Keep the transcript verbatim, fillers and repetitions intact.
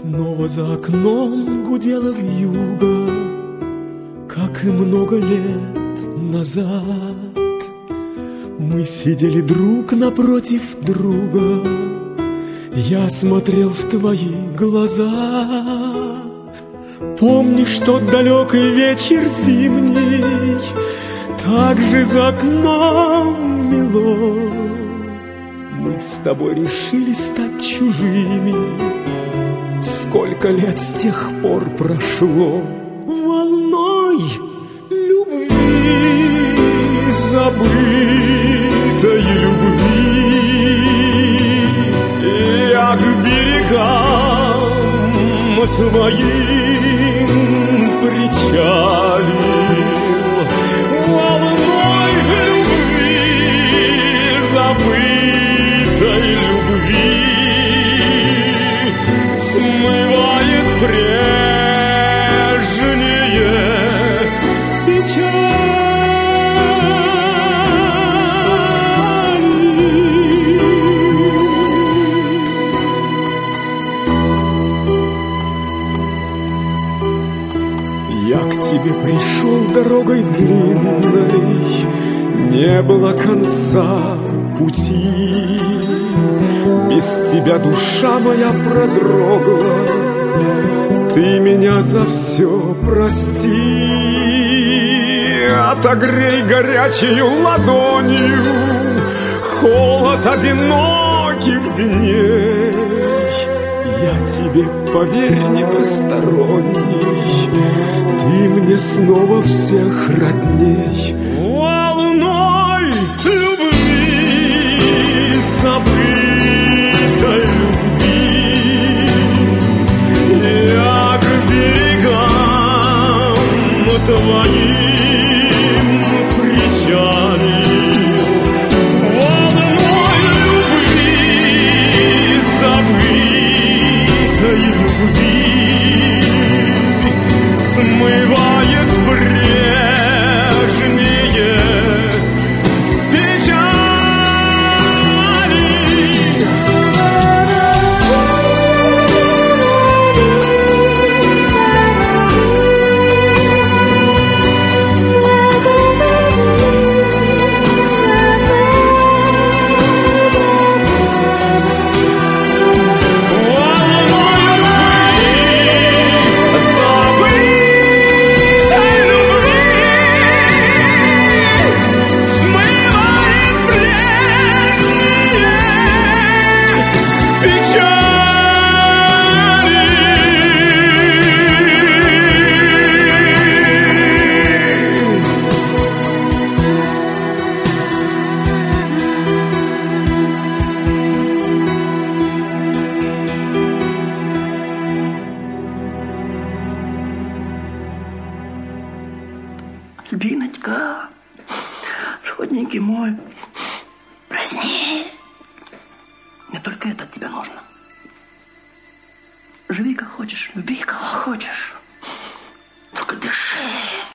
Снова за окном гудела вьюга, как и много лет назад. Мы сидели друг напротив друга, я смотрел в твои глаза. Помнишь тот далекий вечер зимний, так же за окном мело. Мы с тобой решили стать чужими, сколько лет с тех пор прошло. Волной любви, забытой любви, я к берегам твоим причалил. Волной любви, забытой любви, смывает прежние печали. Я к тебе пришел дорогой длинной, не было конца пути. Без тебя душа моя продрогла, ты меня за все прости. Отогрей горячею ладонью холод одиноких дней. Я тебе, поверь, не посторонний, ты мне снова всех родней. Волной любви, забытой любви, я к берегам твоим причалил. Волной любви, забытой любви, смывает прежние печали. Альбиночка, родненький мой, проснись. Мне только это от тебя нужно. Живи как хочешь, люби кого хочешь. Только дыши.